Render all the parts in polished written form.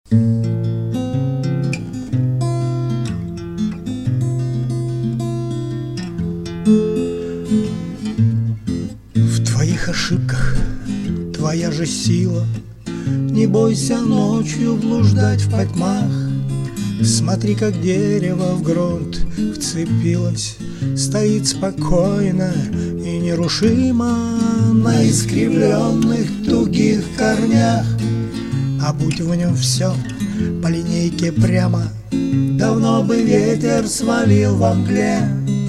В твоих ошибках твоя же сила. Не бойся ночью блуждать в потьмах. Смотри, как дерево в грунт вцепилось, стоит спокойно и нерушимо на искривленных тугих корнях. А будь в нем все по линейке прямо, давно бы ветер свалил во мгле.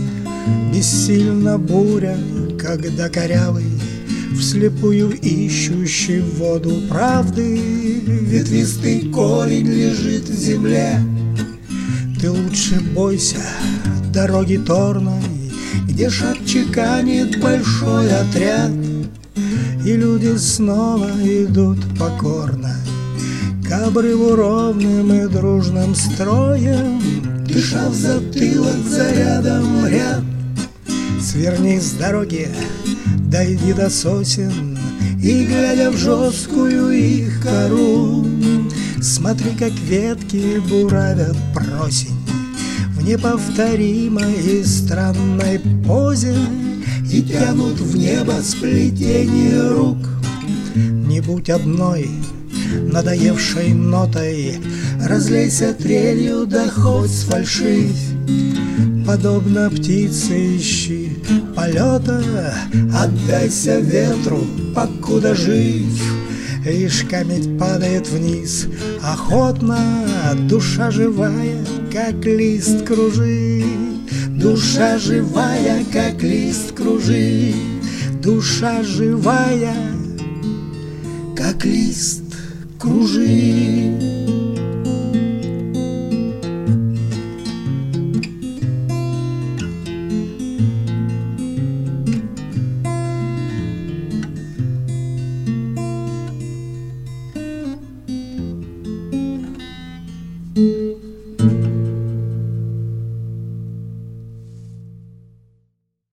Бессильна буря, когда корявый, вслепую ищущий воду правды, ветвистый корень лежит в земле. Ты лучше бойся дороги торной, где шаг чеканит большой отряд, и люди снова идут покорно к обрыву ровным и дружным строем, дыша в затылок зарядом ряд. Сверни с дороги, дойди до сосен, и, глядя в жесткую их кору, смотри, как ветки буравят просень в неповторимой и странной позе и тянут в небо сплетение рук. Не будь одной надоевшей нотой, разлейся трелью, да хоть сфальшивь. Подобно птице ищи полета, отдайся ветру, покуда жив. Лишь камень падает вниз охотно, душа живая, как лист, кружит. Душа живая, как лист, кружит. Душа живая, как лист, кружит. Mm-hmm.